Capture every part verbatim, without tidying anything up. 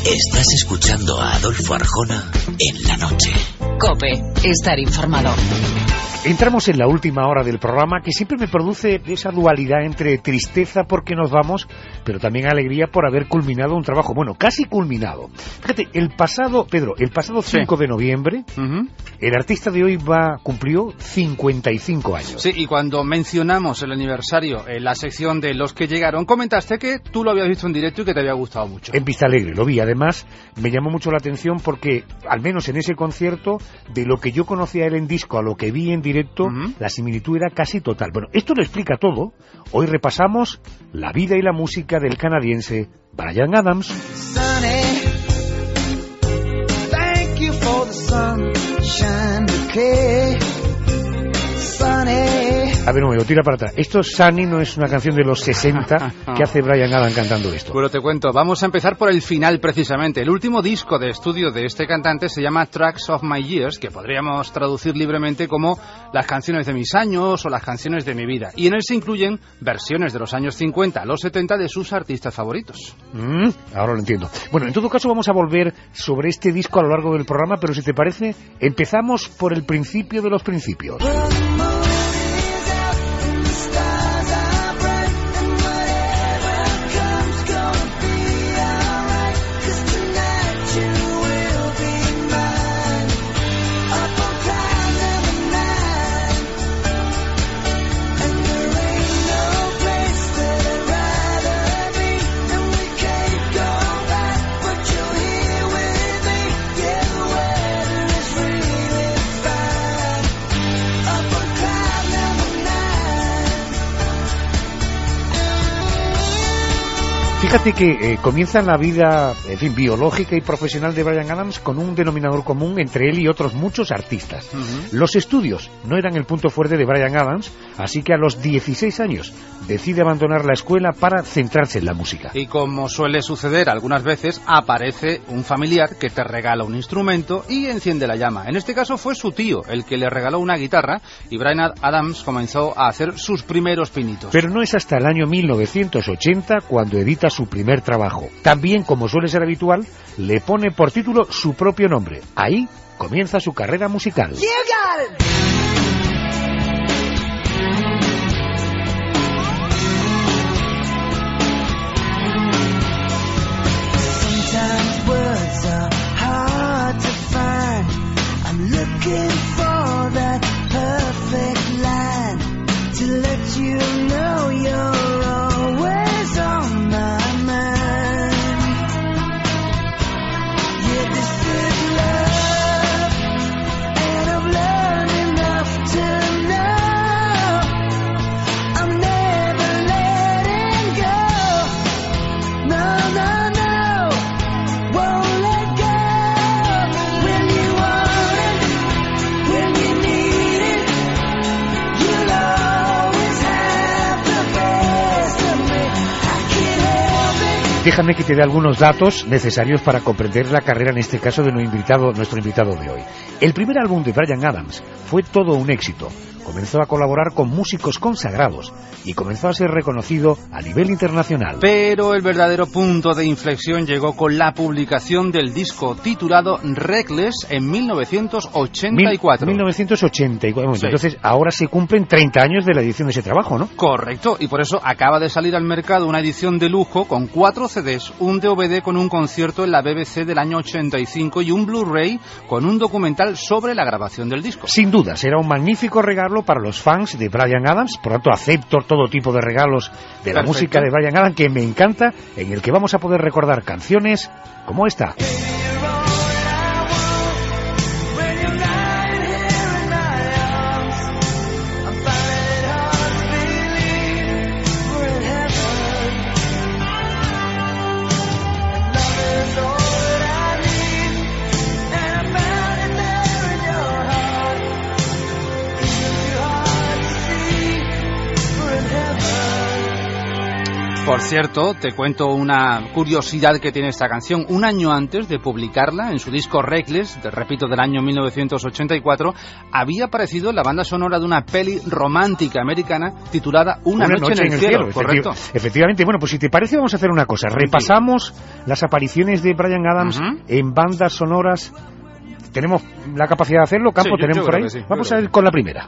Estás escuchando a Adolfo Arjona en la noche. COPE, estar informado. Entramos en la última hora del programa, que siempre me produce esa dualidad entre tristeza porque nos vamos, pero también alegría por haber culminado un trabajo, bueno, casi culminado. Fíjate, el pasado, Pedro, el pasado cinco sí. de noviembre, uh-huh. el artista de hoy va cumplió cincuenta y cinco años. Sí, y cuando mencionamos el aniversario en la sección de los que llegaron, comentaste que tú lo habías visto en directo y que te había gustado mucho. En Vista Alegre, lo vi. Además, me llamó mucho la atención porque, al menos en ese concierto, de lo que yo conocía a él en disco a lo que vi en directo, uh-huh. la similitud era casi total. Bueno, esto lo explica todo. Hoy repasamos la vida y la música del canadiense Bryan Adams. Sunny, thank you for the sunshine bouquet. Sunny. A ver, un momento, tira para atrás. Esto, Sunny, no es una canción de los sesenta que hace Bryan Adams cantando esto. Bueno, te cuento. Vamos a empezar por el final, precisamente. El último disco de estudio de este cantante se llama Tracks of My Years, que podríamos traducir libremente como las canciones de mis años o las canciones de mi vida. Y en él se incluyen versiones de los años cincuenta a los setenta de sus artistas favoritos. Mm, ahora lo entiendo. Bueno, en todo caso vamos a volver sobre este disco a lo largo del programa, pero si te parece, empezamos por el principio de los principios. Fíjate que eh, comienza la vida, en fin, biológica y profesional de Bryan Adams con un denominador común entre él y otros muchos artistas. Uh-huh. Los estudios no eran el punto fuerte de Bryan Adams, así que a los dieciséis años decide abandonar la escuela para centrarse en la música. Y como suele suceder algunas veces, aparece un familiar que te regala un instrumento y enciende la llama. En este caso fue su tío el que le regaló una guitarra y Bryan Adams comenzó a hacer sus primeros pinitos. Pero no es hasta el año mil novecientos ochenta cuando edita su primer trabajo. También, como suele ser habitual, le pone por título su propio nombre. Ahí comienza su carrera musical. You got it. Sometimes words are hard to find. I'm looking for that perfect line to let you know you're always on my Déjame que te dé algunos datos necesarios para comprender la carrera, en este caso, de nuestro invitado, nuestro invitado de hoy. El primer álbum de Bryan Adams fue todo un éxito. Comenzó a colaborar con músicos consagrados y comenzó a ser reconocido a nivel internacional. Pero el verdadero punto de inflexión llegó con la publicación del disco titulado Reckless en mil novecientos ochenta y cuatro. mil novecientos ochenta y cuatro. Sí. Entonces, ahora se cumplen treinta años de la edición de ese trabajo, ¿no? Correcto, y por eso acaba de salir al mercado una edición de lujo con cuatro C Ds, un D V D con un concierto en la B B C del año ochenta y cinco y un Blu-ray con un documental sobre la grabación del disco. Sin duda, será un magnífico regalo para los fans de Bryan Adams. Por lo tanto, acepto todo tipo de regalos de la Perfecto. música de Bryan Adams, que me encanta, en el que vamos a poder recordar canciones como esta. Por cierto, te cuento una curiosidad que tiene esta canción. Un año antes de publicarla en su disco Reckless, te repito, del año mil novecientos ochenta y cuatro, había aparecido en la banda sonora de una peli romántica americana titulada Una, una noche, noche en el cielo, cielo ¿correcto? Efectiv- efectivamente. Bueno, pues si te parece vamos a hacer una cosa. Repasamos las apariciones de Bryan Adams uh-huh. en bandas sonoras. ¿Tenemos la capacidad de hacerlo, Campo? Sí, yo, ¿Tenemos yo por ahí? Sí, vamos a ir con la primera.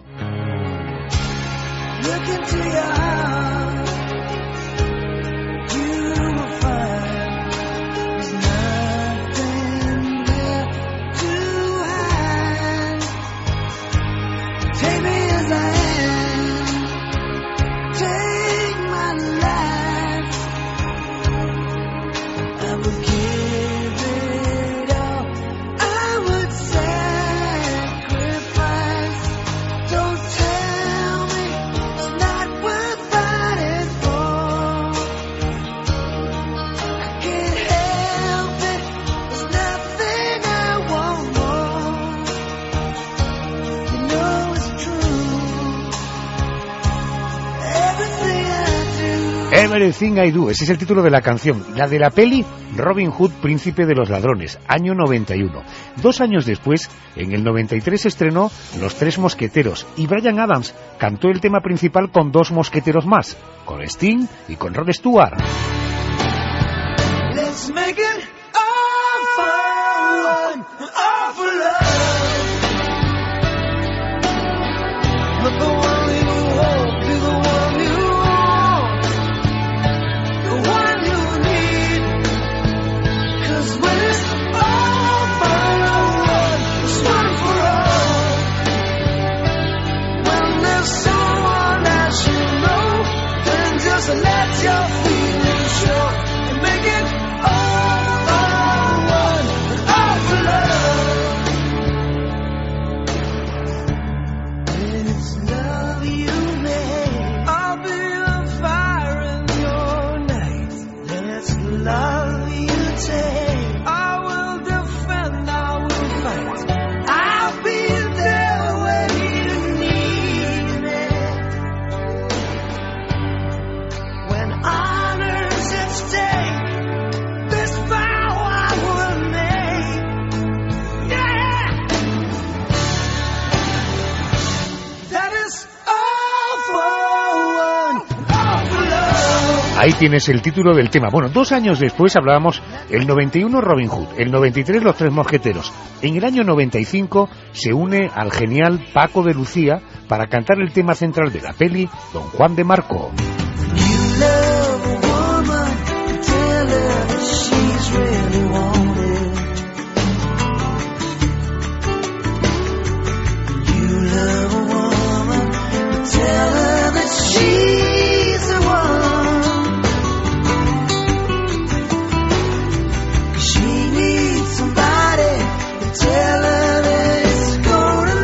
Everything I Do, ese es el título de la canción. La de la peli, Robin Hood, Príncipe de los Ladrones, año noventa y uno. Dos años después, en el noventa y tres, se estrenó Los Tres Mosqueteros y Bryan Adams cantó el tema principal con dos mosqueteros más, con Sting y con Rod Stewart. Let's make it all fun, all for love. But the one you hold to the one you want, the one you need. 'Cause when it's all fun, it's one for all. When there's someone else you know, then just let your feelings show and make it all for one, all for love. When it's love you make, I'll be the fire in your night. Then it's love you take, I will defend, I will fight. I'll be there when you need me. When honor's at stake, this vow I will make. Yeah! That is all for one, all for love. Ahí tienes el título del tema. Bueno, dos años después hablábamos, el noventa y uno Robin Hood, el noventa y tres Los Tres Mosqueteros. En el año noventa y cinco se une al genial Paco de Lucía para cantar el tema central de la peli, Don Juan de Marco. You love a woman, tell her that she's really wanted. You love a woman, tell her that she's the one. She needs somebody to tell her that it's gonna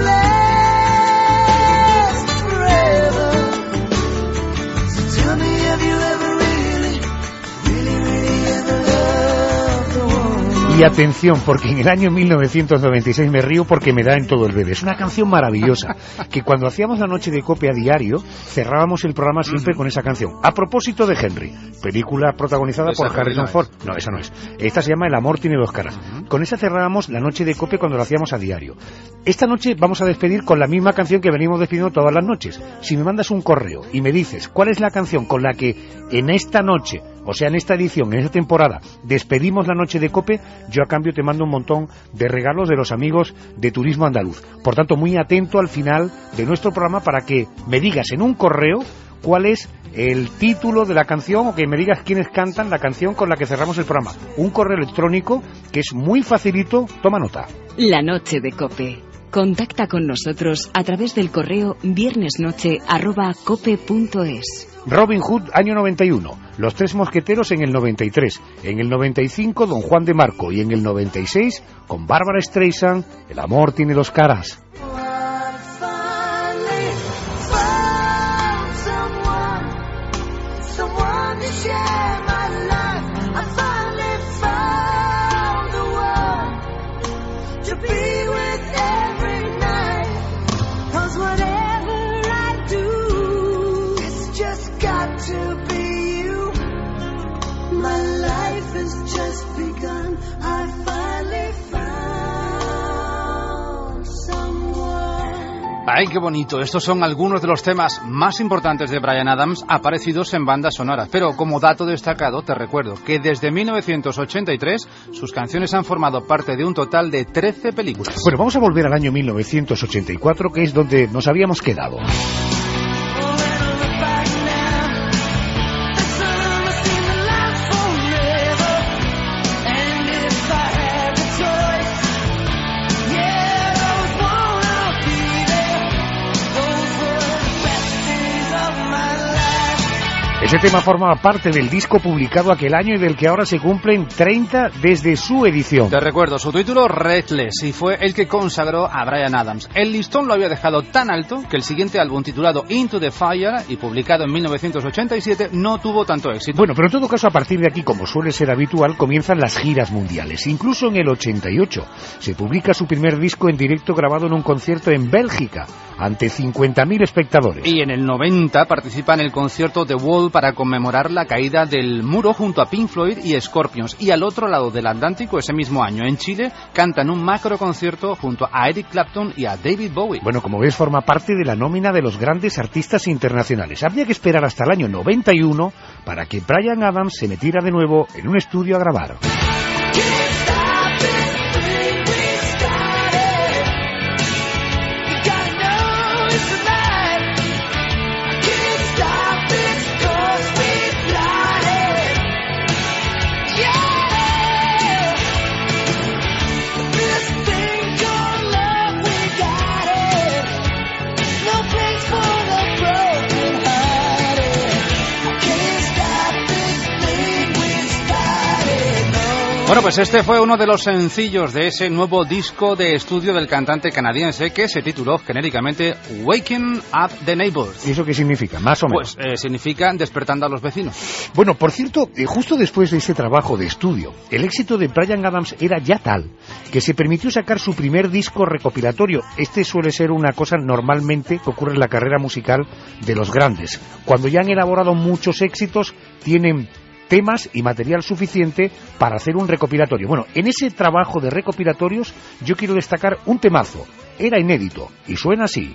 last forever. So tell me, have you ever really, really, really ever loved a woman? Y atención, porque en el año mil novecientos noventa y seis me río porque me da en todo el bebé. Es una canción maravillosa, que cuando hacíamos la noche de Cope a diario, cerrábamos el programa siempre con esa canción. A propósito de Henry, película protagonizada Esa por Henry Harrison no es. Ford. No, esa no es. Esta se llama El amor tiene dos caras. Con esa cerrábamos la noche de Cope cuando lo hacíamos a diario. Esta noche vamos a despedir con la misma canción que venimos despidiendo todas las noches. Si me mandas un correo y me dices cuál es la canción con la que en esta noche, o sea, en esta edición, en esta temporada, despedimos la noche de Cope, yo a cambio te mando un montón de regalos de los amigos de Turismo Andaluz. Por tanto, muy atento al final de nuestro programa para que me digas en un correo cuál es el título de la canción o que me digas quiénes cantan la canción con la que cerramos el programa. Un correo electrónico que es muy facilito, toma nota. La noche de Cope. Contacta con nosotros a través del correo viernesnoche arroba cope punto es. Robin Hood, año noventa y uno. Los Tres Mosqueteros en el noventa y tres. En el noventa y cinco, Don Juan de Marco. Y en el noventa y seis, con Bárbara Streisand, El amor tiene dos caras. Ay, qué bonito. Estos son algunos de los temas más importantes de Bryan Adams aparecidos en bandas sonoras. Pero como dato destacado, te recuerdo que desde mil novecientos ochenta y tres sus canciones han formado parte de un total de trece películas. Bueno, vamos a volver al año mil novecientos ochenta y cuatro, que es donde nos habíamos quedado. Ese tema formaba parte del disco publicado aquel año y del que ahora se cumplen treinta desde su edición. Te recuerdo su título, Reckless, y fue el que consagró a Bryan Adams. El listón lo había dejado tan alto que el siguiente álbum, titulado Into the Fire y publicado en mil novecientos ochenta y siete, no tuvo tanto éxito. Bueno, pero en todo caso, a partir de aquí, como suele ser habitual, comienzan las giras mundiales. Incluso en el ochenta y ocho se publica su primer disco en directo grabado en un concierto en Bélgica, ante cincuenta mil espectadores. Y en el noventa participa en el concierto The Wall para conmemorar la caída del muro junto a Pink Floyd y Scorpions. Y al otro lado del Atlántico, ese mismo año, en Chile, cantan un macro concierto junto a Eric Clapton y a David Bowie. Bueno, como ves, forma parte de la nómina de los grandes artistas internacionales. Habría que esperar hasta el año noventa y uno para que Bryan Adams se metiera de nuevo en un estudio a grabar. Bueno, pues este fue uno de los sencillos de ese nuevo disco de estudio del cantante canadiense que se tituló genéricamente Waking Up the Neighbors. ¿Y eso qué significa? Más o menos. Pues eh, significa despertando a los vecinos. Bueno, por cierto, eh, justo después de ese trabajo de estudio, el éxito de Bryan Adams era ya tal que se permitió sacar su primer disco recopilatorio. Este suele ser una cosa normalmente que ocurre en la carrera musical de los grandes. Cuando ya han elaborado muchos éxitos, tienen temas y material suficiente para hacer un recopilatorio. Bueno, en ese trabajo de recopilatorios yo quiero destacar un temazo. Era inédito y suena así.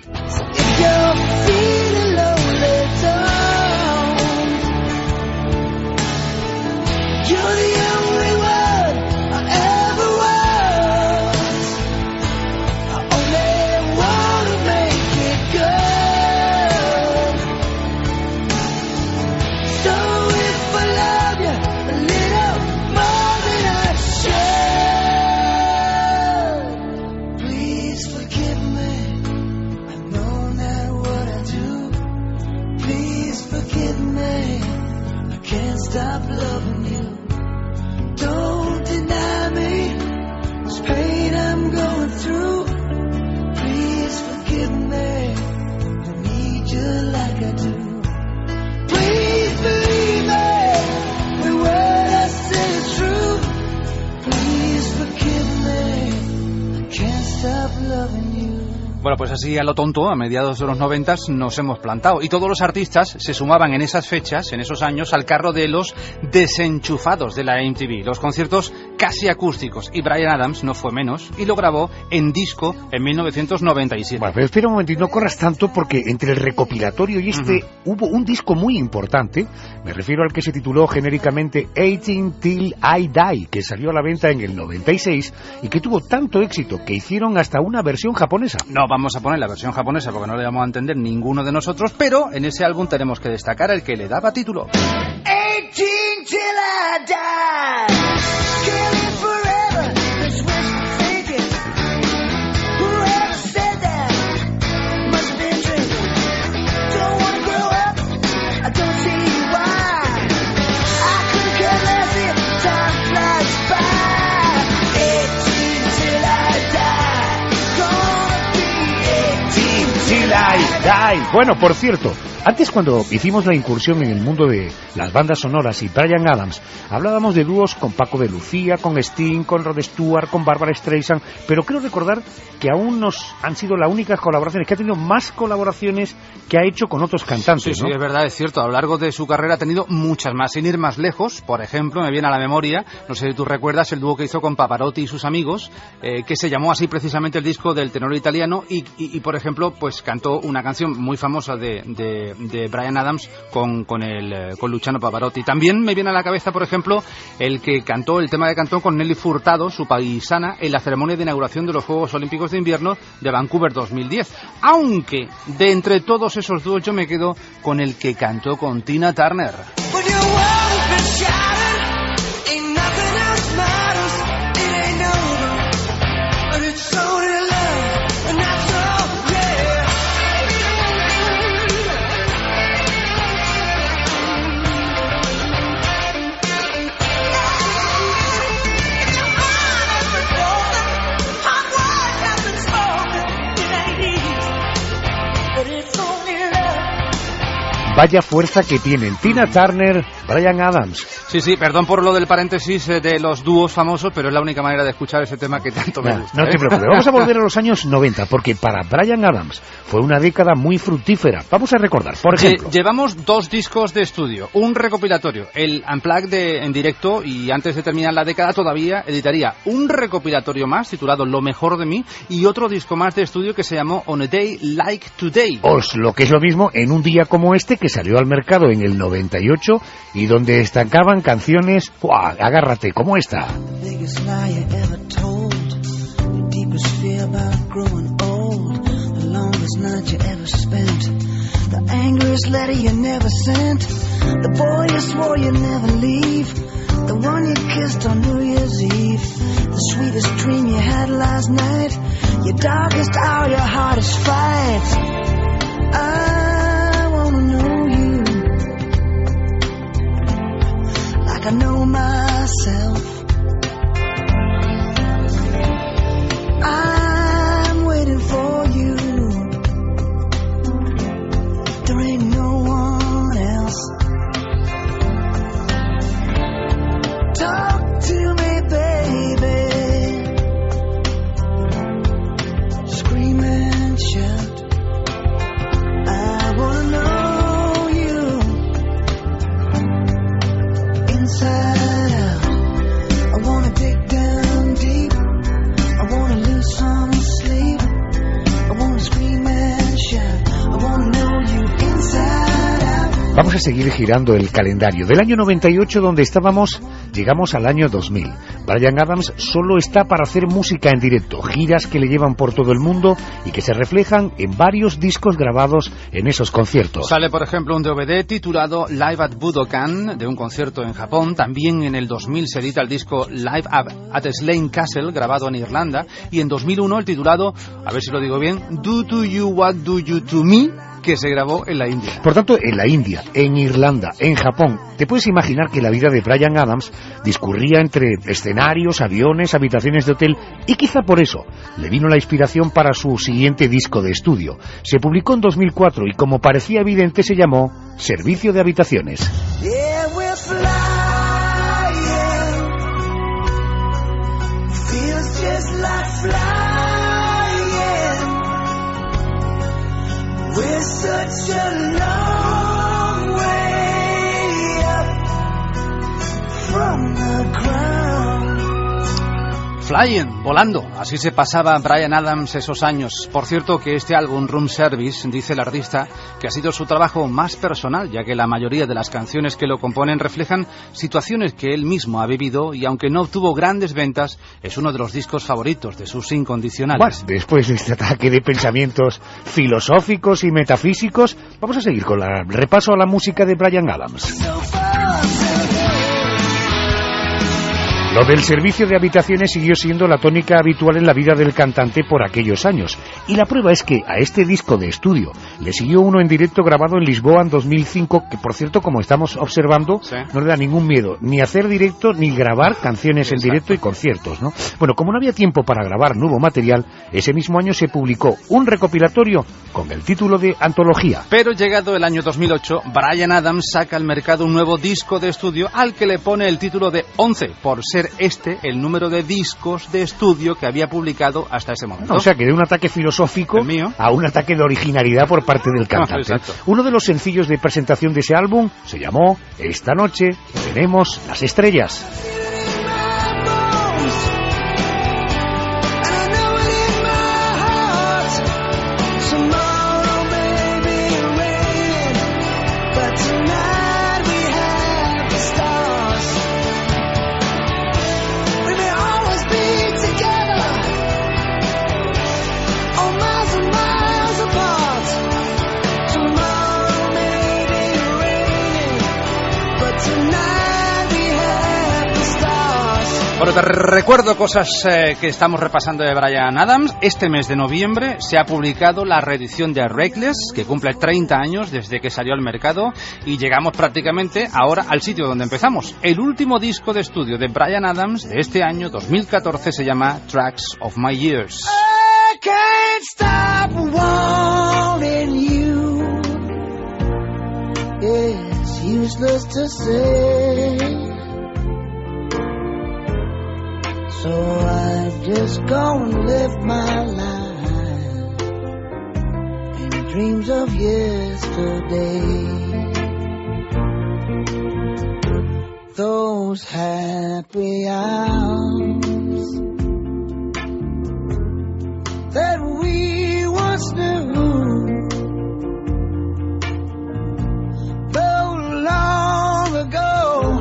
Stop loving you. Don't deny me this pain I'm going through. Please forgive me. I need you like I do. Please believe me. The word I say is true. Please forgive me. I can't stop loving you. Bueno, pues así a lo tonto, a mediados de los noventas nos hemos plantado y todos los artistas se sumaban en esas fechas, en esos años, al carro de los desenchufados de la M T V, los conciertos casi acústicos, y Bryan Adams no fue menos y lo grabó en disco en mil novecientos noventa y siete. Bueno, pero espera un momentito, no corras tanto porque entre el recopilatorio y este uh-huh. hubo un disco muy importante, me refiero al que se tituló genéricamente eighteen Till I Die, que salió a la venta en el noventa y seis y que tuvo tanto éxito que hicieron hasta una versión japonesa. No, vamos a poner la versión japonesa porque no le vamos a entender ninguno de nosotros, pero en ese álbum tenemos que destacar el que le daba título. eighteen till I die. Killing forever. This wishful thinking. Whoever said that must have been drinking. Don't want to grow up. I don't see why. I couldn't care less if time flies by. eighteen till I die. Gonna be eighteen Till I Die. Bueno, por cierto, Antes, cuando hicimos la incursión en el mundo de las bandas sonoras y Bryan Adams, hablábamos de dúos con Paco de Lucía, con Sting, con Rod Stewart, con Barbra Streisand, pero creo recordar que aún nos han sido las únicas colaboraciones, que ha tenido más colaboraciones que ha hecho con otros cantantes, sí, ¿no? Sí, es verdad, es cierto. A lo largo de su carrera ha tenido muchas más. Sin ir más lejos, por ejemplo, me viene a la memoria, no sé si tú recuerdas, el dúo que hizo con Pavarotti y sus amigos, eh, que se llamó así precisamente el disco del tenor italiano, y, y, y por ejemplo, pues cantó una canción muy famosa de, de, de Bryan Adams con, con, el, con Luciano Pavarotti. También me viene a la cabeza, por ejemplo, el que cantó, el tema que cantó con Nelly Furtado, su paisana, en la ceremonia de inauguración de los Juegos Olímpicos de Invierno de Vancouver dos mil diez. Aunque, de entre todos esos dúos, yo me quedo con el que cantó con Tina Turner. Vaya fuerza que tienen Tina Turner, Bryan Adams. Sí, sí, perdón por lo del paréntesis de los dúos famosos, pero es la única manera de escuchar ese tema que tanto me No, gusta. no ¿eh? te preocupes, vamos a volver a los años noventa, porque para Bryan Adams fue una década muy fructífera. Vamos a recordar, por ejemplo... Lle- Llevamos dos discos de estudio, un recopilatorio, el Unplugged de, en directo, y antes de terminar la década todavía editaría un recopilatorio más titulado Lo Mejor de Mí, y otro disco más de estudio que se llamó On a Day Like Today. Os lo que es lo mismo en un día como este, que salió al mercado en el noventa y ocho y donde estancaban canciones, ¡buah!, agárrate, como esta. Biggest lie you ever told. Your deepest fear about growing old. The longest night you ever spent. The angriest letter you never sent. The boy you swore you'd never leave. The one you kissed on New Year's Eve. The sweetest dream you had last night. Your darkest hour, your hardest fight. I wanna know you like I know myself. I'm waiting for you. There ain't no one else. Talk to me, baby. Scream and shout. I wanna know you inside out. I wanna dig down deep. I wanna lose some sleep. I wanna scream and shout. I wanna know you inside out. Vamos a seguir girando el calendario. Del año noventa y ocho, donde estábamos, llegamos al año dos mil. Bryan Adams solo está para hacer música en directo, giras que le llevan por todo el mundo y que se reflejan en varios discos grabados en esos conciertos. Sale, por ejemplo, un D V D titulado Live at Budokan, de un concierto en Japón. También en el dos mil se edita el disco Live at, at Slane Castle, grabado en Irlanda. Y en dos mil uno el titulado, a ver si lo digo bien, Do To You What Do You To Me, que se grabó en la India. Por tanto, en la India, en Irlanda, en Japón, te puedes imaginar que la vida de Bryan Adams discurría entre escenarios, aviones, habitaciones de hotel, y quizá por eso le vino la inspiración para su siguiente disco de estudio. Se publicó en dos mil cuatro y, como parecía evidente, se llamó Servicio de Habitaciones. Yeah, we're flying. Feels just like flying. We're such a long way up from the ground. Flying, volando, así se pasaba Bryan Adams esos años. Por cierto, que este álbum, Room Service, dice el artista que ha sido su trabajo más personal, ya que la mayoría de las canciones que lo componen reflejan situaciones que él mismo ha vivido, y aunque no obtuvo grandes ventas, es uno de los discos favoritos de sus incondicionales. Bueno, después de este ataque de pensamientos filosóficos y metafísicos, vamos a seguir con el repaso a la música de Bryan Adams. So far, so good. Lo del servicio de habitaciones siguió siendo la tónica habitual en la vida del cantante por aquellos años. Y la prueba es que a este disco de estudio le siguió uno en directo grabado en Lisboa en dos mil cinco, que por cierto, como estamos observando, sí, no le da ningún miedo ni hacer directo ni grabar canciones en directo y conciertos, ¿no? Bueno, como no había tiempo para grabar nuevo material, ese mismo año se publicó un recopilatorio con el título de Antología. Pero llegado el año dos mil ocho, Bryan Adams saca al mercado un nuevo disco de estudio al que le pone el título de once, por ser este el número de discos de estudio que había publicado hasta ese momento. O sea, que de un ataque filosófico a un ataque de originalidad por parte del cantante. No, uno de los sencillos de presentación de ese álbum se llamó Esta noche tenemos las estrellas. Bueno, te recuerdo cosas eh, que estamos repasando de Bryan Adams. Este mes de noviembre se ha publicado la reedición de Reckless, que cumple treinta años desde que salió al mercado, y llegamos prácticamente ahora al sitio donde empezamos. El último disco de estudio de Bryan Adams de este año, dos mil catorce, se llama Tracks of My Years. I can't stop wanting you. It's useless to say. So I just go and live my life in dreams of yesterday. Those happy hours that we once knew, though long ago,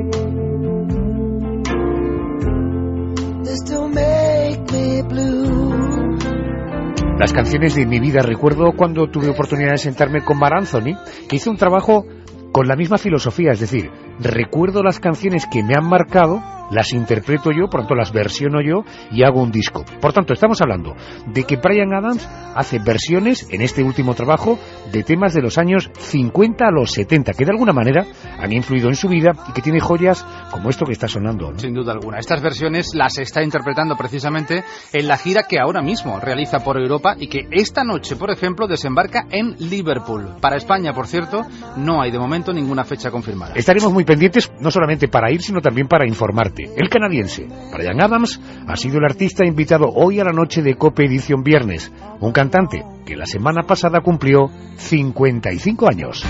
they still make me blue. Las canciones de mi vida. Recuerdo cuando tuve oportunidad de sentarme con Marc Anthony, que hizo un trabajo con la misma filosofía, es decir, recuerdo las canciones que me han marcado, las interpreto yo, por tanto las versiono yo y hago un disco. Por tanto, estamos hablando de que Bryan Adams hace versiones en este último trabajo de temas de los años cincuenta a los setenta, que de alguna manera han influido en su vida y que tiene joyas como esto que está sonando, ¿no? Sin duda alguna. Estas versiones las está interpretando precisamente en la gira que ahora mismo realiza por Europa y que esta noche, por ejemplo, desembarca en Liverpool. Para España, por cierto, no hay de momento ninguna fecha confirmada. Estaremos muy pendientes, no solamente para ir, sino también para informarte. El canadiense Bryan Adams ha sido el artista invitado hoy a la noche de COPE edición viernes, un cantante que la semana pasada cumplió cincuenta y cinco años.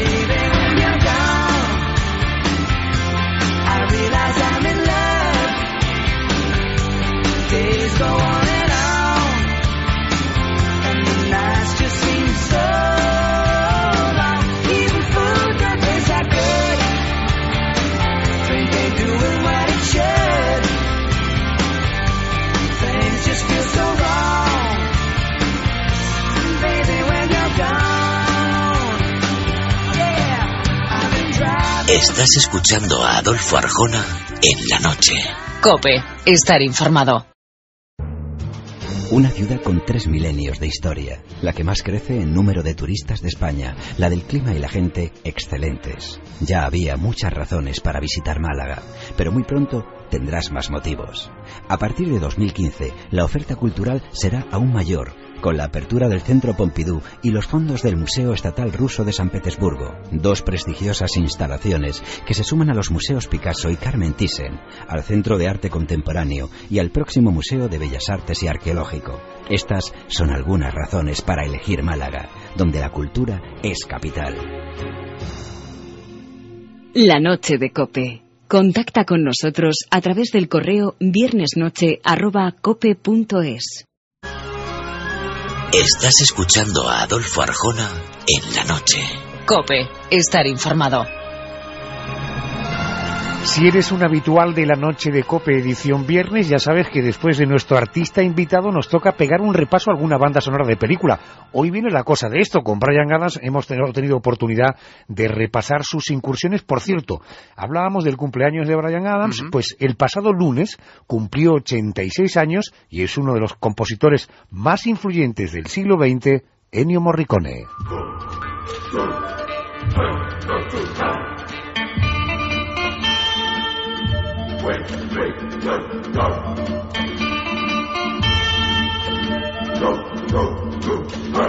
Estás escuchando a Adolfo Arjona en la noche. COPE, estar informado. Una ciudad con tres milenios de historia, la que más crece en número de turistas de España, la del clima y la gente excelentes. Ya había muchas razones para visitar Málaga, pero muy pronto tendrás más motivos. A partir de dos mil quince, la oferta cultural será aún mayor, con la apertura del Centro Pompidou y los fondos del Museo Estatal Ruso de San Petersburgo, dos prestigiosas instalaciones que se suman a los museos Picasso y Carmen Thyssen, al Centro de Arte Contemporáneo y al próximo Museo de Bellas Artes y Arqueológico. Estas son algunas razones para elegir Málaga, donde la cultura es capital. La noche de COPE. Contacta con nosotros a través del correo viernesnoche arroba cope punto es. Estás escuchando a Adolfo Arjona en la noche. COPE, estar informado. Si eres un habitual de la noche de COPE edición viernes, ya sabes que después de nuestro artista invitado nos toca pegar un repaso a alguna banda sonora de película. Hoy viene la cosa de esto. Con Bryan Adams hemos tenido oportunidad de repasar sus incursiones. Por cierto, hablábamos del cumpleaños de Bryan Adams, uh-huh. Pues el pasado lunes cumplió ochenta y seis años y es uno de los compositores más influyentes del siglo veinte, Ennio Morricone. Wait, wait, go, go. Go, go, go, go.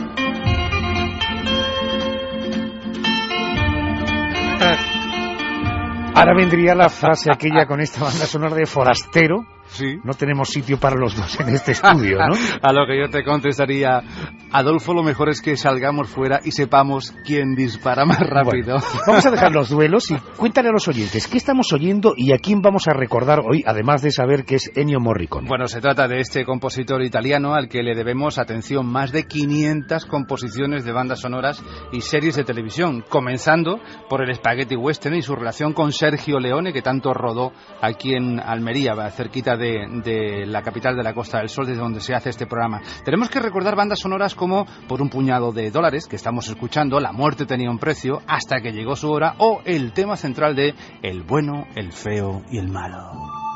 Ahora vendría la frase aquella con esta banda sonora de Forastero. Sí. No tenemos sitio para los dos en este estudio, ¿no? A lo que yo te contestaría, Adolfo, lo mejor es que salgamos fuera y sepamos quién dispara más rápido. Bueno, vamos a dejar los duelos y cuéntale a los oyentes qué estamos oyendo y a quién vamos a recordar hoy, además de saber que es Ennio Morricone. Bueno, se trata de este compositor italiano al que le debemos, atención, más de quinientas composiciones de bandas sonoras y series de televisión, comenzando por el Spaghetti Western y su relación con Sergio Leone, que tanto rodó aquí en Almería, cerquita de, de la capital de la Costa del Sol, desde donde se hace este programa. Tenemos que recordar bandas sonoras como Por un puñado de dólares, que estamos escuchando, La muerte tenía un precio, Hasta que llegó su hora, o el tema central de El bueno, el feo y el malo.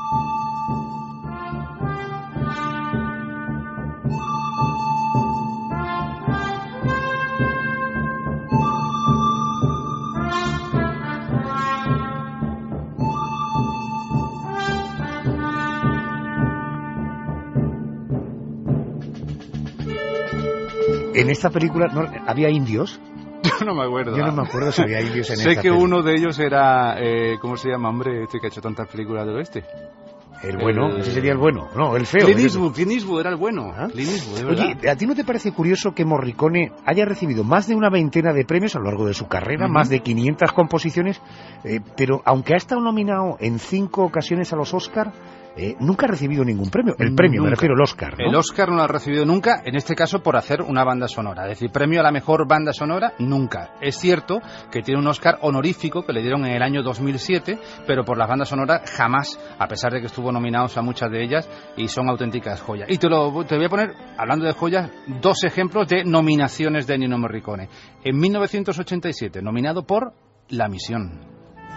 En esta película ¿no, había indios. Yo no me acuerdo. Yo no me acuerdo si había indios en sé esta que película. Uno de ellos era, eh, ¿cómo se llama, hombre? Este que ha hecho tantas películas del oeste. El bueno, el... ese sería el bueno. No, el feo. Clint Eastwood, Clint Eastwood era el bueno. ¿Ah? Clint Eastwood, de verdad. Oye, ¿a ti no te parece curioso que Morricone haya recibido más de una veintena de premios a lo largo de su carrera, uh-huh. más de quinientas composiciones, eh, pero aunque ha estado nominado en cinco ocasiones a los Oscar, Eh, nunca ha recibido ningún premio. El premio, nunca. Me refiero al Oscar, ¿no? El Oscar no lo ha recibido nunca, en este caso por hacer una banda sonora. Es decir, premio a la mejor banda sonora, nunca. Es cierto que tiene un Oscar honorífico que le dieron en el año dos mil siete, pero por las bandas sonoras jamás, a pesar de que estuvo nominados a muchas de ellas y son auténticas joyas. Y te, lo, te voy a poner, hablando de joyas, dos ejemplos de nominaciones de Ennio Morricone. En mil novecientos ochenta y siete, nominado por La misión.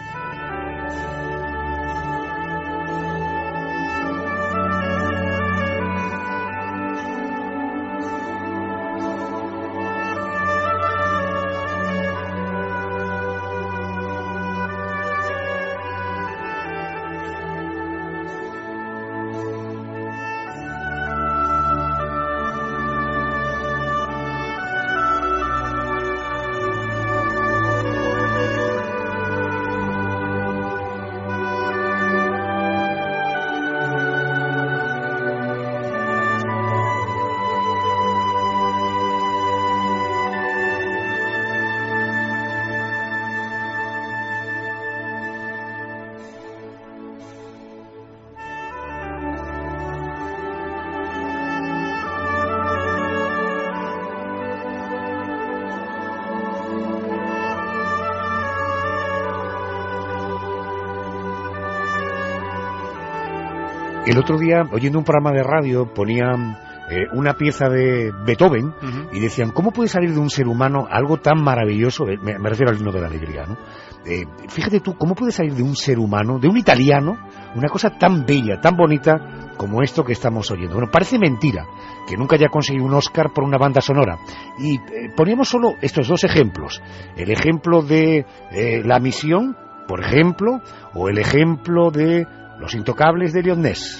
El otro día, oyendo un programa de radio, ponían eh, una pieza de Beethoven uh-huh. y decían, ¿cómo puede salir de un ser humano algo tan maravilloso? Me, me refiero al himno de la alegría, ¿no? Eh, fíjate tú, ¿cómo puede salir de un ser humano, de un italiano, una cosa tan bella, tan bonita como esto que estamos oyendo? Bueno, parece mentira que nunca haya conseguido un Oscar por una banda sonora. Y eh, poníamos solo estos dos ejemplos. El ejemplo de eh, La misión, por ejemplo, o el ejemplo de Los intocables de Eliot Ness.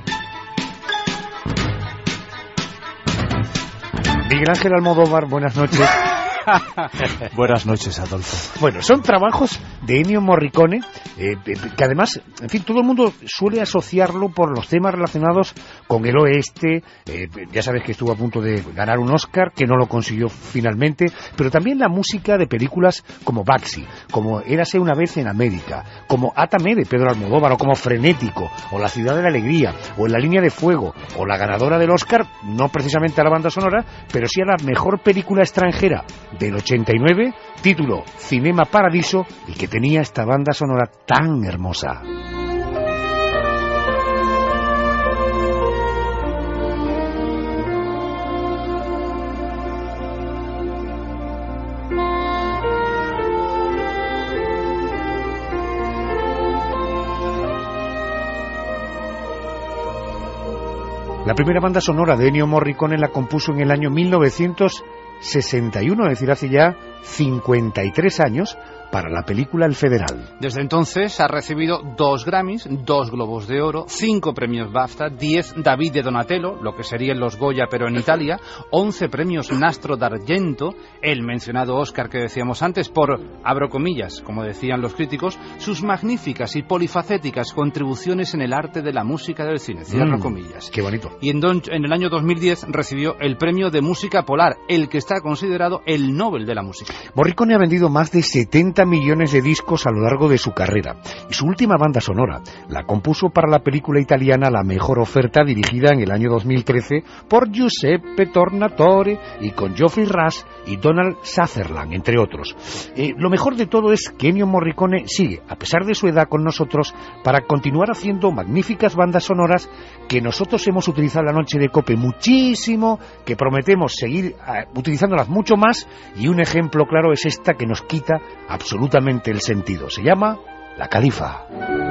Miguel Ángel Almodóvar, buenas noches. Buenas noches, Adolfo. Bueno, son trabajos de Ennio Morricone, eh, que además, en fin, todo el mundo suele asociarlo por los temas relacionados con el oeste. Eh, ya sabes que estuvo a punto de ganar un Oscar, que no lo consiguió finalmente, pero también la música de películas como Baxi, como Érase una vez en América, como Átame de Pedro Almodóvar, o como Frenético, o La ciudad de la alegría, o En la línea de fuego, o la ganadora del Oscar, no precisamente a la banda sonora, pero sí a la mejor película extranjera del ochenta y nueve, título Cinema Paradiso, y que tenía esta banda sonora tan hermosa. La primera banda sonora de Ennio Morricone la compuso en el año mil novecientos sesenta y uno, es decir, hace ya cincuenta y tres años, para la película El Federal. Desde entonces ha recibido dos Grammys, dos Globos de Oro, cinco premios BAFTA, diez David de Donatello, lo que serían los Goya pero en Italia, once premios Nastro d'Argento, el mencionado Oscar que decíamos antes por, abro comillas, como decían los críticos, sus magníficas y polifacéticas contribuciones en el arte de la música del cine, cierro mm, comillas. Qué bonito. Y en, don, en el año dos mil diez recibió el premio de música Polar, el que está considerado el Nobel de la música. Morricone ha vendido más de setenta millones de discos a lo largo de su carrera, y su última banda sonora la compuso para la película italiana La Mejor Oferta, dirigida en el año dos mil trece por Giuseppe Tornatore y con Geoffrey Rush y Donald Sutherland, entre otros. Eh, lo mejor de todo es que Ennio Morricone sigue, a pesar de su edad, con nosotros para continuar haciendo magníficas bandas sonoras que nosotros hemos utilizado la noche de COPE muchísimo, que prometemos seguir uh, utilizándolas mucho más, y un ejemplo claro es esta que nos quita absolutamente el sentido. Se llama La Califa.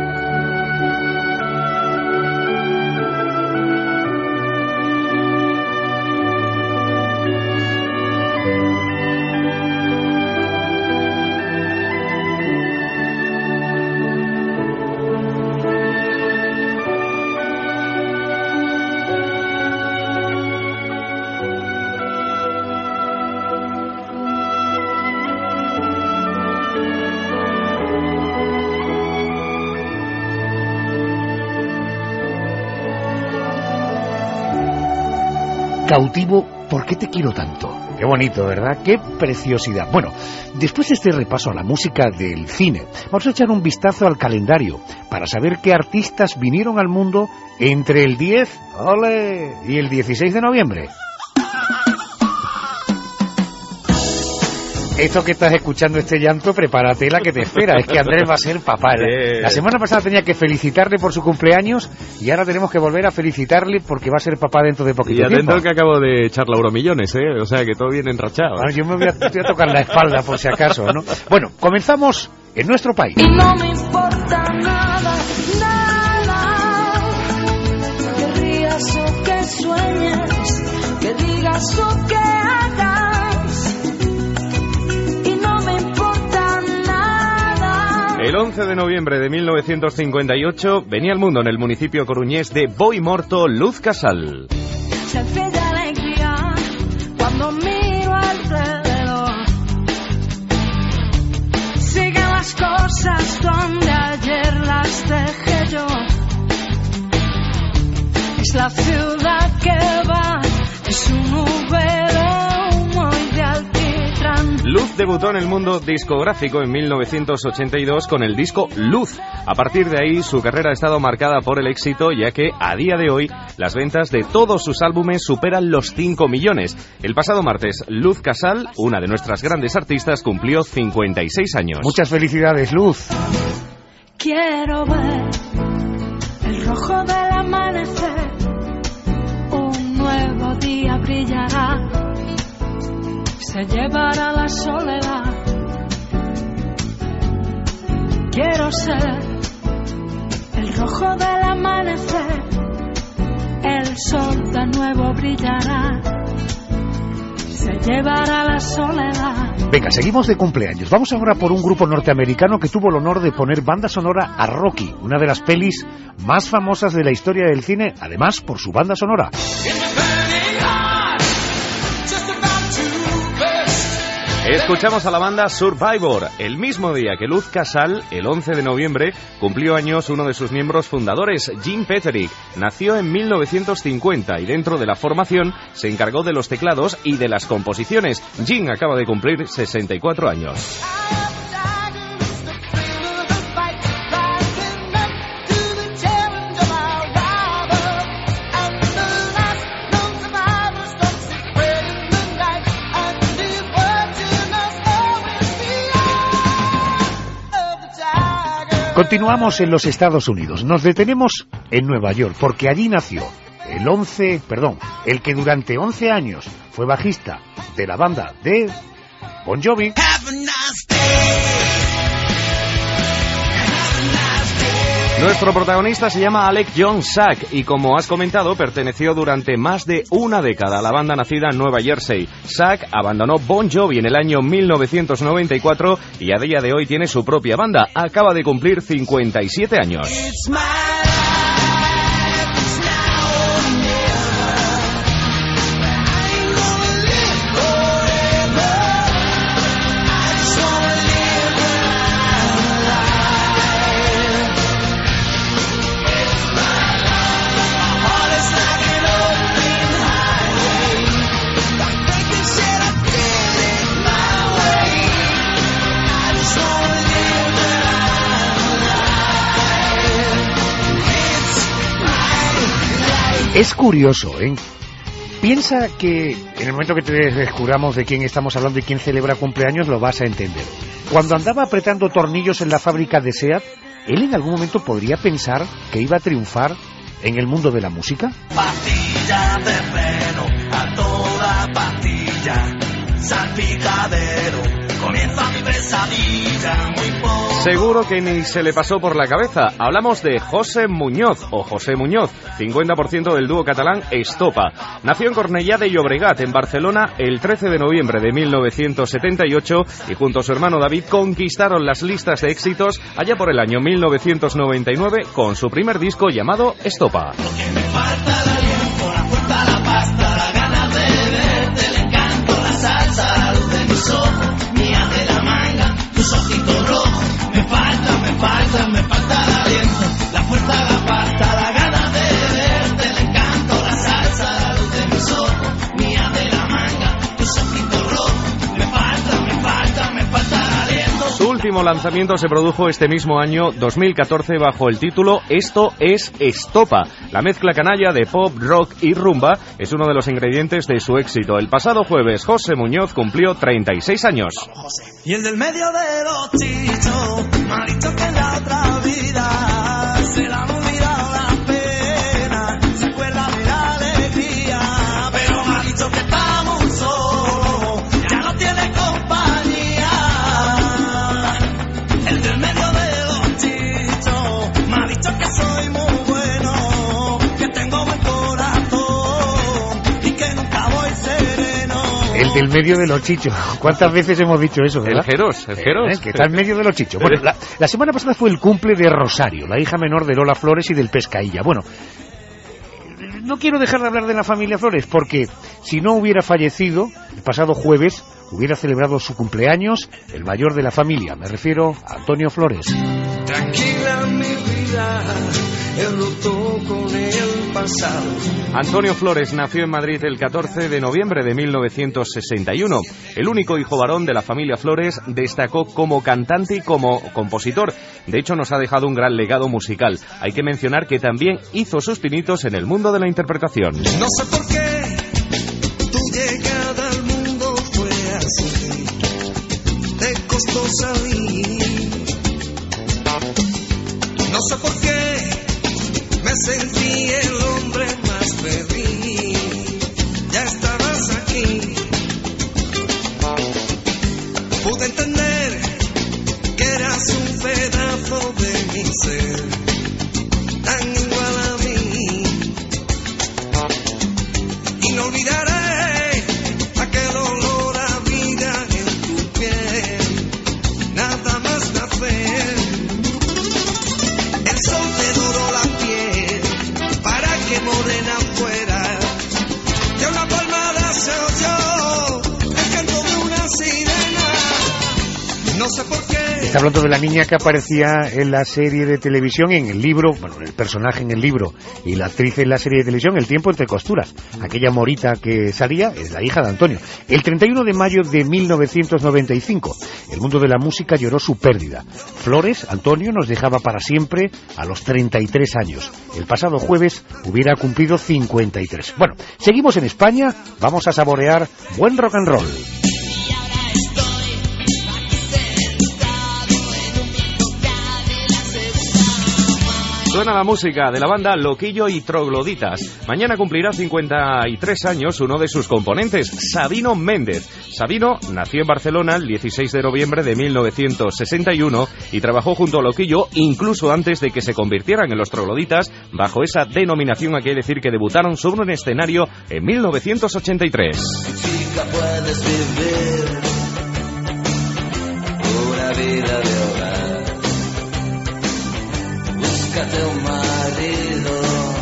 Cautivo, ¿por qué te quiero tanto? Qué bonito, ¿verdad? Qué preciosidad. Bueno, después de este repaso a la música del cine, vamos a echar un vistazo al calendario para saber qué artistas vinieron al mundo entre el diez, ¡ole!, y el dieciséis de noviembre. Esto que estás escuchando, este llanto, prepárate la que te espera. Es que Andrés va a ser papá. La semana pasada tenía que felicitarle por su cumpleaños y ahora tenemos que volver a felicitarle porque va a ser papá dentro de poquito tiempo. Y atento que acabo de echar la Euromillones, ¿eh? O sea que todo viene enrachado. Bueno, yo me voy a, voy a tocar la espalda por si acaso, ¿no? Bueno, comenzamos en nuestro país. Y no me importa nada, nada. Que rías o que sueñes, que digas o que hagas. El once de noviembre de mil novecientos cincuenta y ocho venía al mundo en el municipio coruñés de Boimorto Luz Casal. Se de alegría cuando miro alrededor. Siguen las cosas donde ayer las dejé yo. Es la ciudad que va, es un nubero muy de alquitrán. Luz debutó en el mundo discográfico en mil novecientos ochenta y dos con el disco Luz. A partir de ahí su carrera ha estado marcada por el éxito, ya que a día de hoy las ventas de todos sus álbumes superan los cinco millones. El pasado martes, Luz Casal, una de nuestras grandes artistas, cumplió cincuenta y seis años. Muchas felicidades, Luz. Quiero ver el rojo del amanecer, un nuevo día brillará. Se llevará la soledad. Quiero ser el rojo del amanecer. El sol de nuevo brillará. Se llevará la soledad. Venga, seguimos de cumpleaños. Vamos ahora por un grupo norteamericano que tuvo el honor de poner banda sonora a Rocky, una de las pelis más famosas de la historia del cine, además por su banda sonora. Escuchamos a la banda Survivor. El mismo día que Luz Casal, el once de noviembre, cumplió años uno de sus miembros fundadores, Jim Peterick. Nació en mil novecientos cincuenta y dentro de la formación se encargó de los teclados y de las composiciones. Jim acaba de cumplir sesenta y cuatro años. Continuamos en los Estados Unidos. Nos detenemos en Nueva York porque allí nació el once, perdón, el que durante once años fue bajista de la banda de Bon Jovi. Nuestro protagonista se llama Alec John Sack y, como has comentado, perteneció durante más de una década a la banda nacida en Nueva Jersey. Sack abandonó Bon Jovi en el año mil novecientos noventa y cuatro y a día de hoy tiene su propia banda. Acaba de cumplir cincuenta y siete años. Es curioso, ¿eh? Piensa que en el momento que te descubramos de quién estamos hablando y quién celebra cumpleaños, lo vas a entender. Cuando andaba apretando tornillos en la fábrica de SEAT, ¿él en algún momento podría pensar que iba a triunfar en el mundo de la música? Pastilla de freno, a toda pastilla, salpicadero, comienza mi pesadilla, muy poco. Seguro que ni se le pasó por la cabeza. Hablamos de José Muñoz, o José Muñoz, cincuenta por ciento del dúo catalán Estopa. Nació en Cornellá de Llobregat, en Barcelona, el trece de noviembre de mil novecientos setenta y ocho y junto a su hermano David conquistaron las listas de éxitos allá por el año mil novecientos noventa y nueve con su primer disco llamado Estopa. Lo que me falta el aliento, la fuerza, la pasta, la ganas de verte, el encanto, la salsa, la luz de mis ojos, mía de la manga, tus ojitos rojos. Me falta, me falta, me falta el aliento, la fuerza, la pasta, la ganas de verte, el encanto, la salsa, la luz de mis ojos, mía de la manga, tus ojitos rojos. Me falta, me falta, me falta el aliento. Su último lanzamiento se produjo este mismo año dos mil catorce bajo el título Esto es Estopa. La mezcla canalla de pop, rock y rumba es uno de los ingredientes de su éxito. El pasado jueves José Muñoz cumplió treinta y seis años. Y el del medio de los chichos me ha dicho que en la otra vida se le han olvidado las penas, se acuerda de la alegría, pero me ha dicho que está muy solo, ya no tiene compañía. El del medio de los chichos me ha dicho que soy muy bueno, que tengo buen corazón y que nunca voy sereno. El del medio de los chichos. ¿Cuántas veces hemos dicho eso, verdad? El Jeros, el Jeros. Eh, que está en medio de los chichos. Bueno, la, la semana pasada fue el cumple de Rosario, la hija menor de Lola Flores y del Pescailla. Bueno, no quiero dejar de hablar de la familia Flores, porque si no hubiera fallecido, el pasado jueves hubiera celebrado su cumpleaños el mayor de la familia. Me refiero a Antonio Flores. Tranquila mi vida, he roto con el pasado. Antonio Flores nació en Madrid el catorce de noviembre de mil novecientos sesenta y uno. El único hijo varón de la familia Flores, destacó como cantante y como compositor. De hecho, nos ha dejado un gran legado musical. Hay que mencionar que también hizo sus pinitos en el mundo de la interpretación. No sé por qué tu llegada al mundo fue así, te costó salir. No sé por qué me sentí el hombre más feliz. Ya estabas aquí. Pude entender que eras un pedazo de mi ser, tan igual a mí. Y no olvidaré aquel olor a vida en tu piel, nada más nacer. El sol te doró la piel para que morena fuera. De una palmada se oyó el canto de una sirena. No sé por qué. Está hablando de la niña que aparecía en la serie de televisión, en el libro, bueno, el personaje en el libro y la actriz en la serie de televisión, El tiempo entre costuras. Aquella morita que salía es la hija de Antonio. El treinta y uno de mayo de mil novecientos noventa y cinco, el mundo de la música lloró su pérdida. Flores, Antonio, nos dejaba para siempre a los treinta y tres años. El pasado jueves hubiera cumplido cincuenta y tres. Bueno, seguimos en España, vamos a saborear buen rock and roll. Y ahora estoy aquí sentado en un viejo cable, la segunda Suena la música de la banda Loquillo y Trogloditas. Mañana cumplirá cincuenta y tres años uno de sus componentes, Sabino Méndez. Sabino nació en Barcelona el dieciséis de noviembre de mil novecientos sesenta y uno y trabajó junto a Loquillo incluso antes de que se convirtieran en los Trogloditas. Bajo esa denominación hay que decir que debutaron sobre un escenario en mil novecientos ochenta y tres. Chica, puedes vivir una vida de hogar. Búscate un marido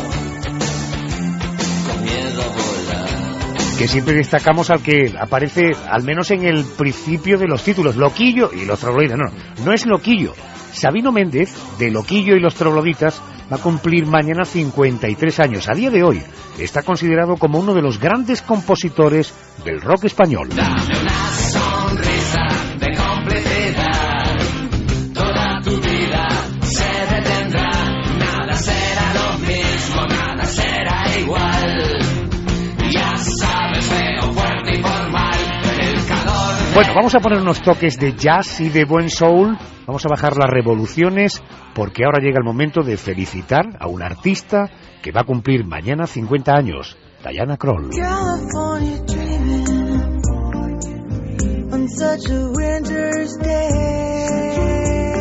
con miedo a volar. Que siempre destacamos al que aparece al menos en el principio de los títulos, Loquillo y los Trogloditas. No, no es Loquillo. Sabino Méndez, de Loquillo y los Trogloditas, va a cumplir mañana cincuenta y tres años. A día de hoy está considerado como uno de los grandes compositores del rock español. Dame una sonrisa de complicidad. Toda tu vida se detendrá. Nada será lo mismo, nada será igual. Ya sabes, feo, fuerte y formal. El calor de... Bueno, vamos a poner unos toques de jazz y de buen soul. Vamos a bajar las revoluciones porque ahora llega el momento de felicitar a una artista que va a cumplir mañana cincuenta años, Diana Krall. California dreaming on such a winter's day.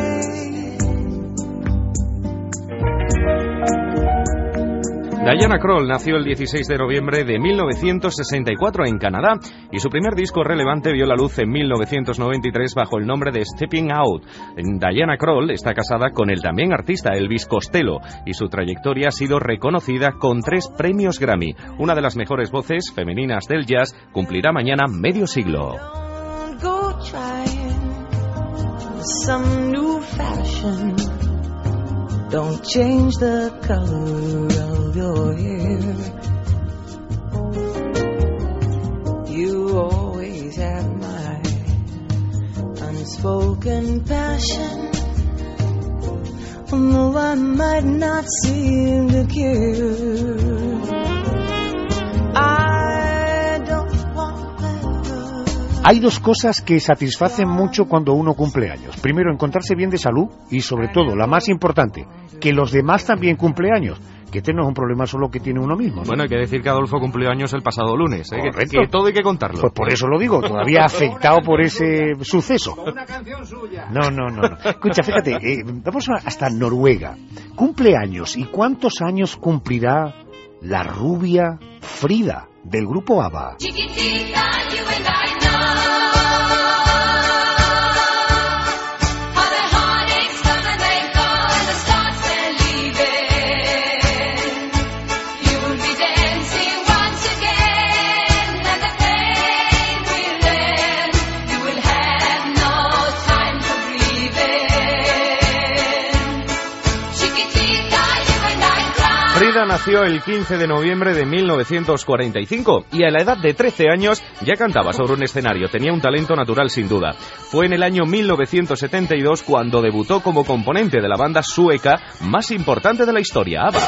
Diana Krall nació el dieciséis de noviembre de mil novecientos sesenta y cuatro en Canadá y su primer disco relevante vio la luz en mil novecientos noventa y tres bajo el nombre de Stepping Out. Diana Krall está casada con el también artista Elvis Costello y su trayectoria ha sido reconocida con tres premios Grammy. Una de las mejores voces femeninas del jazz cumplirá mañana medio siglo. Don't change the color of your hair. You always have my unspoken passion. Although I might not seem to care. I don't want that. Hay dos cosas que satisfacen mucho cuando uno cumple años. Primero, encontrarse bien de salud y, sobre todo, la más importante, que los demás también cumplen años. Que este no es un problema solo que tiene uno mismo, ¿no? Bueno, hay que decir que Adolfo cumplió años el pasado lunes, ¿eh? Correcto. Que, que todo hay que contarlo. Pues por eso lo digo, todavía afectado por ese suceso. Una canción suya. No, no, no, no. Escucha, fíjate, eh, vamos hasta Noruega. Cumple años. ¿Y cuántos años cumplirá la rubia Frida del grupo ABBA? Chiquitita, you and I know. Frida nació el quince de noviembre de mil novecientos cuarenta y cinco y a la edad de trece años ya cantaba sobre un escenario. Tenía un talento natural sin duda. Fue en el año mil novecientos setenta y dos cuando debutó como componente de la banda sueca más importante de la historia, ABBA.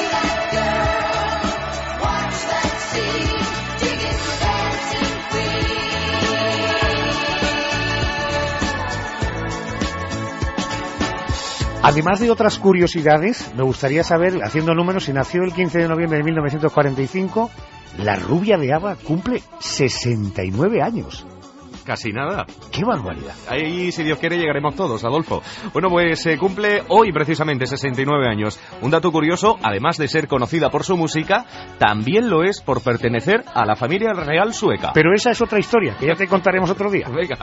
Además de otras curiosidades, me gustaría saber, haciendo números, si nació el quince de noviembre de mil novecientos cuarenta y cinco, la rubia de ABBA cumple sesenta y nueve años. Casi nada. ¡Qué barbaridad! Ahí, si Dios quiere, llegaremos todos, Adolfo. Bueno, pues se eh, cumple hoy precisamente sesenta y nueve años. Un dato curioso, además de ser conocida por su música, también lo es por pertenecer a la familia real sueca. Pero esa es otra historia, que ya te contaremos otro día. Venga.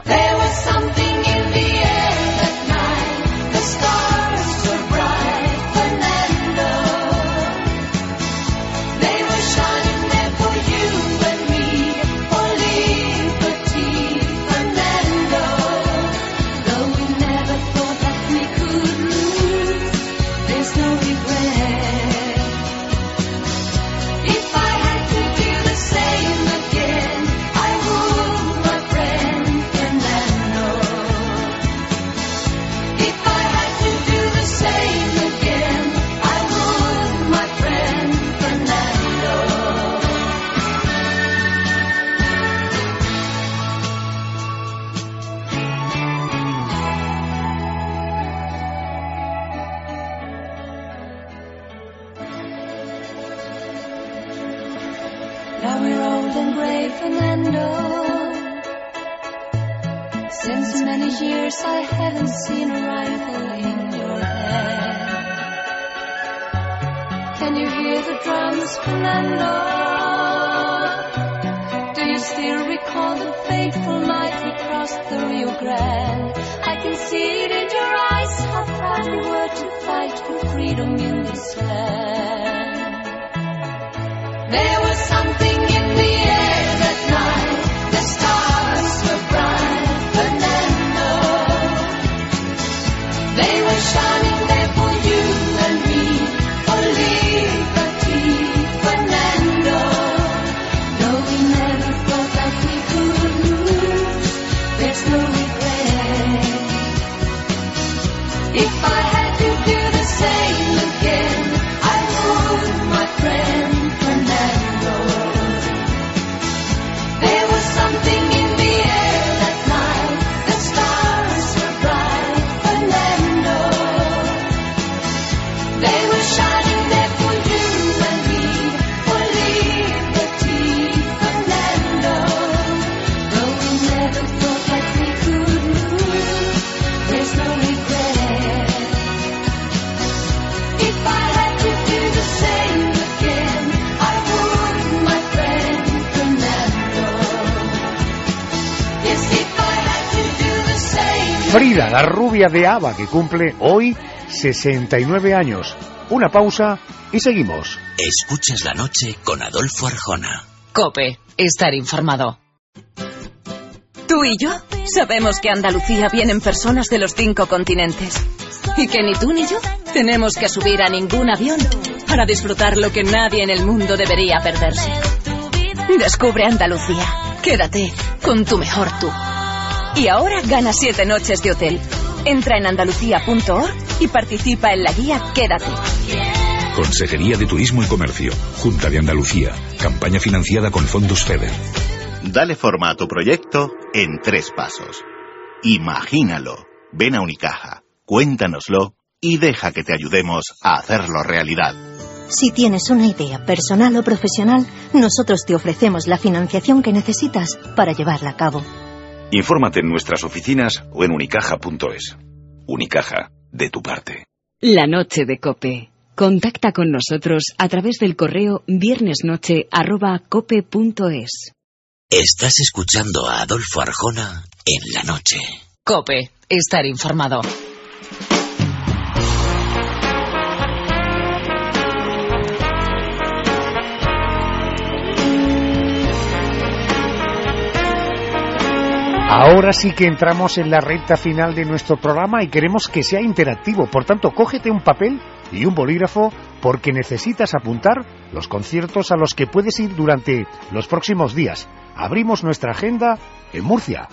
Now we're old and gray, Fernando. Since many years I haven't seen a rifle in your hand. Can you hear the drums, Fernando? Do you still recall the fateful night we crossed the Rio Grande? I can see it in your eyes, how proud you were to fight for freedom in this land. There was something in the air that night, the stars were bright, Fernando. They were shining there for you and me, for liberty, Fernando. No, we never thought that we could lose, there's no regret. If I had to do the same again, I would, my friend Fernando. There was something in the air that night, the stars were bright, Fernando. They were shining there for you and me, for liberty, Fernando. Though we never thought that we could lose, there's no regret. If I had to do the same again, I would, my friend Fernando. Yes, if I had to do the same. Frida, la rubia de ABBA, que cumple hoy sesenta y nueve años. Una pausa y seguimos. Escuchas la noche con Adolfo Arjona. COPE, estar informado. Tú y yo sabemos que a Andalucía vienen personas de los cinco continentes. Y que ni tú ni yo tenemos que subir a ningún avión para disfrutar lo que nadie en el mundo debería perderse. Descubre Andalucía. Quédate con tu mejor tú. Y ahora gana siete noches de hotel. Entra en andalucía punto org y participa en la guía Quédate. Consejería de Turismo y Comercio, Junta de Andalucía, campaña financiada con fondos FEDER. Dale forma a tu proyecto en tres pasos. Imagínalo, ven a Unicaja, cuéntanoslo y deja que te ayudemos a hacerlo realidad. Si tienes una idea personal o profesional, nosotros te ofrecemos la financiación que necesitas para llevarla a cabo. Infórmate en nuestras oficinas o en unicaja punto es. Unicaja, de tu parte. La noche de COPE. Contacta con nosotros a través del correo viernesnoche arroba cope punto es. Estás escuchando a Adolfo Arjona en la noche. COPE, estar informado. Ahora sí que entramos en la recta final de nuestro programa y queremos que sea interactivo. Por tanto, cógete un papel y un bolígrafo porque necesitas apuntar los conciertos a los que puedes ir durante los próximos días. Abrimos nuestra agenda en Murcia.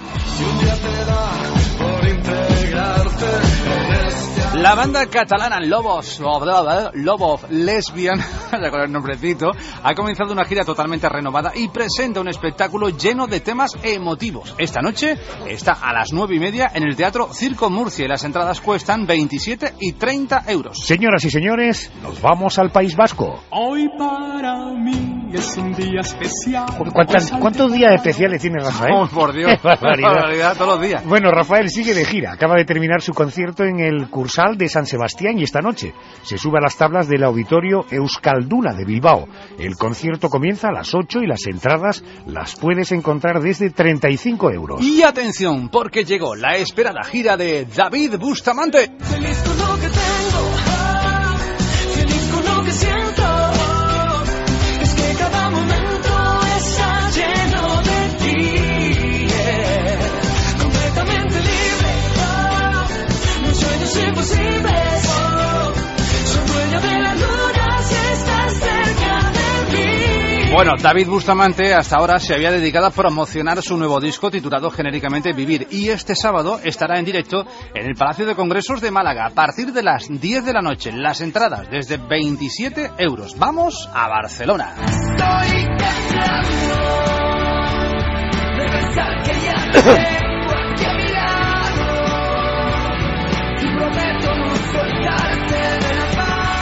La banda catalana Lobos Lobos Lesbian, ya con el nombrecito, ha comenzado una gira totalmente renovada y presenta un espectáculo lleno de temas emotivos. Esta noche está a las nueve y media en el Teatro Circo Murcia y las entradas cuestan veintisiete y treinta euros. Señoras y señores, nos vamos al País Vasco. Hoy para mí es un día especial. ¿Cuántas, ¿Cuántos días especiales tiene Rafael? Oh, por Dios, barbaridad. barbaridad todos los días. Bueno, Rafael sigue de gira. Acaba de terminar su concierto en el Cursal de San Sebastián y esta noche se sube a las tablas del auditorio Euskalduna de Bilbao. El concierto comienza a las ocho y las entradas las puedes encontrar desde treinta y cinco euros. Y atención, porque llegó la esperada gira de David Bustamante. Feliz con lo que tengo, ah, feliz con lo que siento, es que cada momento está lleno de ti, yeah. Completamente libre, ah, mis sueños imposibles, oh, soy dueño de la luna si estás cerca de mí. Bueno, David Bustamante hasta ahora se había dedicado a promocionar su nuevo disco titulado genéricamente Vivir, y este sábado estará en directo en el Palacio de Congresos de Málaga a partir de las diez de la noche. Las entradas desde veintisiete euros. Vamos a Barcelona. Estoy temblando de pensar que ya te tengo aquí a mi lado y prometo no soltarte de la mano.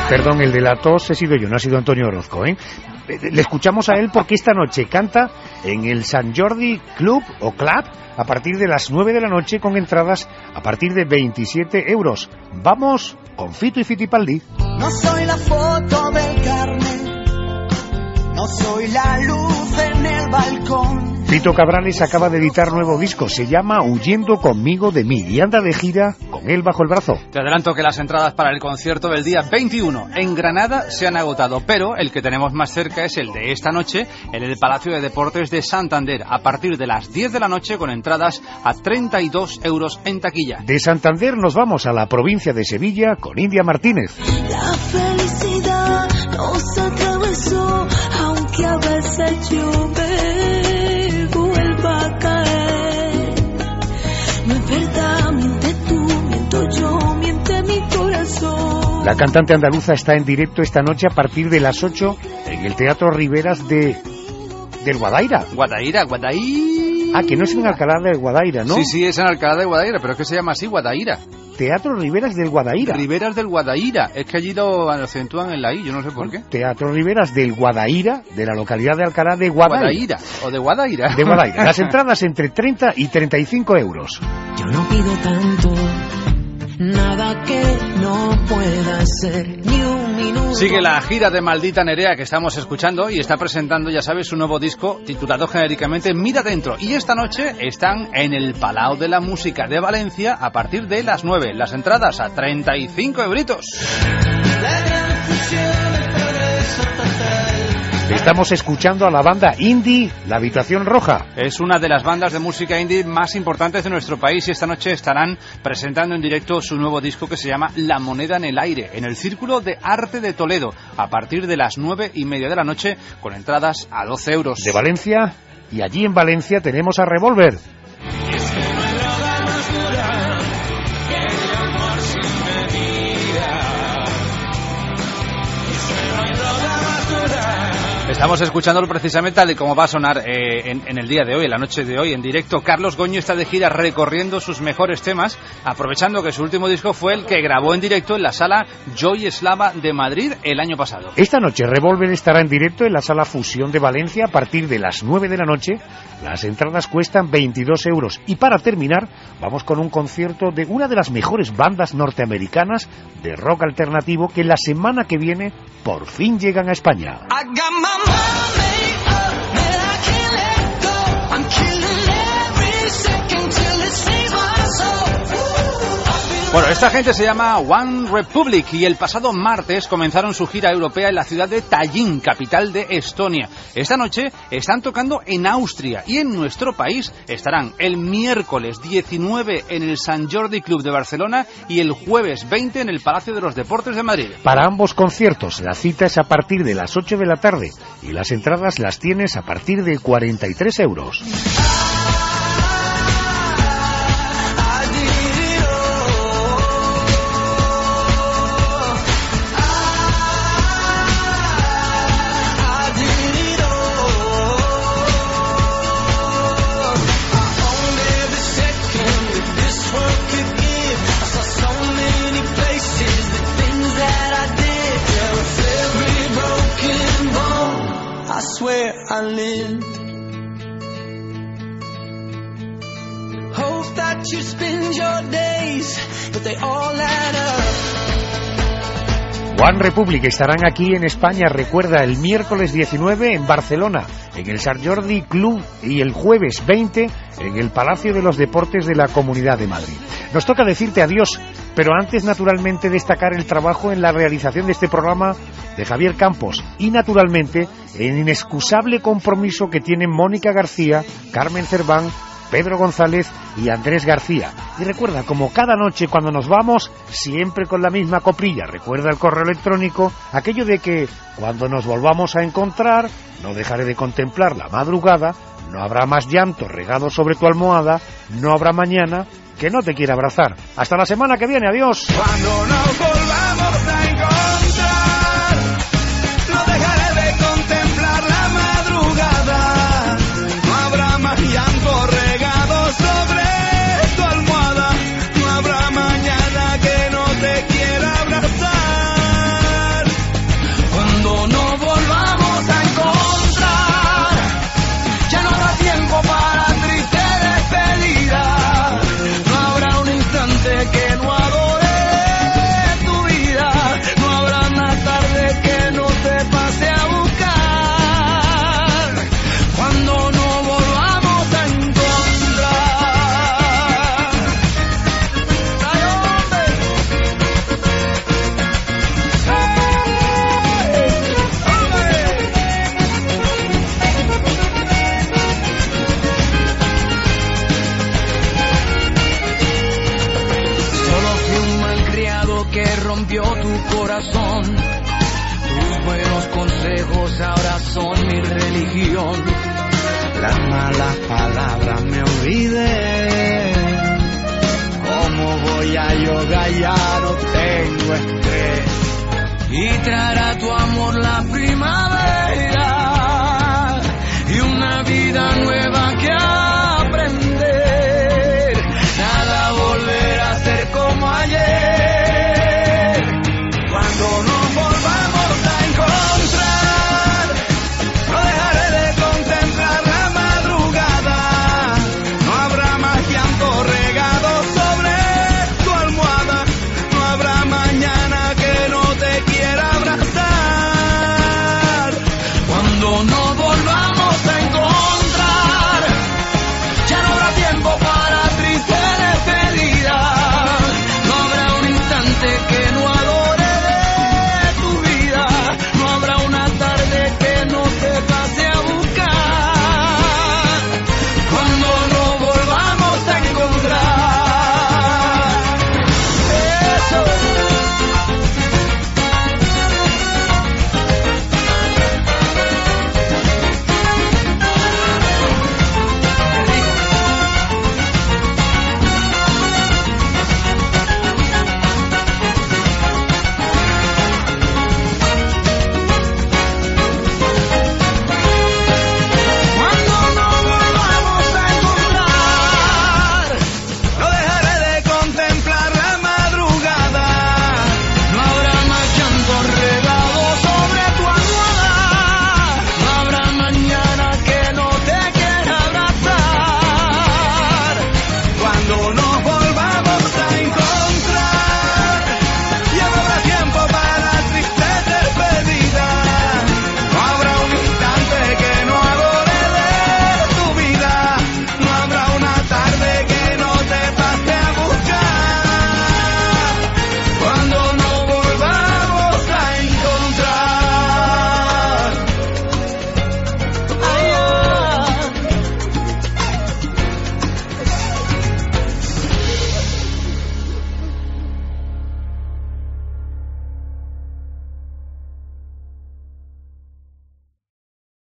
Perdón, el de la tos he sido yo, no ha sido Antonio Orozco, ¿eh? Le escuchamos a él porque esta noche canta en el Sant Jordi Club o Club a partir de las nueve de la noche con entradas a partir de veintisiete euros. Vamos con Fito y Fitipaldi. No soy la foto del carnet, no soy la luz en el balcón. Fito Cabrales acaba de editar nuevo disco, se llama Huyendo conmigo de mí y anda de gira con él bajo el brazo. Te adelanto que las entradas para el concierto del día veintiuno en Granada se han agotado, pero el que tenemos más cerca es el de esta noche en el Palacio de Deportes de Santander, a partir de las diez de la noche con entradas a treinta y dos euros en taquilla. De Santander nos vamos a la provincia de Sevilla con India Martínez. La felicidad nos atravesó, aunque a veces llueve, vuelva a caer. No es verdad, miente tú, miento yo, miente mi corazón. La cantante andaluza está en directo esta noche a partir de las ocho en el Teatro Riberas de del Guadaira. Guadaira, Guadaira. Ah, que no es en Alcalá de Guadaira, ¿no? Sí, sí, es en Alcalá de Guadaira, pero es que se llama así, Guadaira. Teatro Riberas del Guadaira. Riberas del Guadaira, es que allí lo acentúan en la I, yo no sé por qué. Teatro Riberas del Guadaira, de la localidad de Alcalá de Guadaira. Guadaira, o de Guadaira. De Guadaira. Las entradas entre treinta y treinta y cinco euros. Yo no pido tanto, nada que no pueda ser, ni un minuto. Sigue la gira de Maldita Nerea que estamos escuchando y está presentando, ya sabes, su nuevo disco titulado genéricamente Mira Dentro. Y esta noche están en el Palau de la Música de Valencia a partir de las nueve. Las entradas a treinta y cinco euritos. La gran fusión del progreso total. Estamos escuchando a la banda indie La Habitación Roja. Es una de las bandas de música indie más importantes de nuestro país y esta noche estarán presentando en directo su nuevo disco que se llama La Moneda en el Aire, en el Círculo de Arte de Toledo, a partir de las nueve y media de la noche, con entradas a doce euros. De Valencia, y allí en Valencia tenemos a Revolver. Estamos escuchándolo precisamente tal y como va a sonar eh, en, en el día de hoy, en la noche de hoy, en directo. Carlos Goñi está de gira recorriendo sus mejores temas, aprovechando que su último disco fue el que grabó en directo en la sala Joy Slava de Madrid el año pasado. Esta noche Revolver estará en directo en la sala Fusión de Valencia a partir de las nueve de la noche. Las entradas cuestan veintidós euros. Y para terminar, vamos con un concierto de una de las mejores bandas norteamericanas de rock alternativo que la semana que viene por fin llegan a España. Bueno, esta gente se llama One Republic y el pasado martes comenzaron su gira europea en la ciudad de Tallinn, capital de Estonia. Esta noche están tocando en Austria y en nuestro país estarán el miércoles diecinueve en el Sant Jordi Club de Barcelona y el jueves veinte en el Palacio de los Deportes de Madrid. Para ambos conciertos la cita es a partir de las ocho de la tarde y las entradas las tienes a partir de cuarenta y tres euros. Where I lived. Hope that you spend your days, but they all add up. One Republic estarán aquí en España, recuerda, el miércoles diecinueve en Barcelona, en el Sant Jordi Club, y el jueves veinte en el Palacio de los Deportes de la Comunidad de Madrid. Nos toca decirte adiós, pero antes naturalmente destacar el trabajo en la realización de este programa de Javier Campos y naturalmente el inexcusable compromiso que tienen Mónica García, Carmen Cerván, Pedro González y Andrés García. Y recuerda, como cada noche cuando nos vamos, siempre con la misma coprilla, recuerda el correo electrónico, aquello de que cuando nos volvamos a encontrar, no dejaré de contemplar la madrugada, no habrá más llanto regado sobre tu almohada, no habrá mañana que no te quiera abrazar. Hasta la semana que viene, adiós. Cuando nos volvamos a encontrar, no dejaré de contemplar la madrugada, no habrá más llanto regado sobre tu almohada, no habrá mañana que no te quiera abrazar. religión. Las malas palabras me olvidé. ¿Cómo voy a yoga? Ya no tengo estrés. Y traerá tu amor la primavera.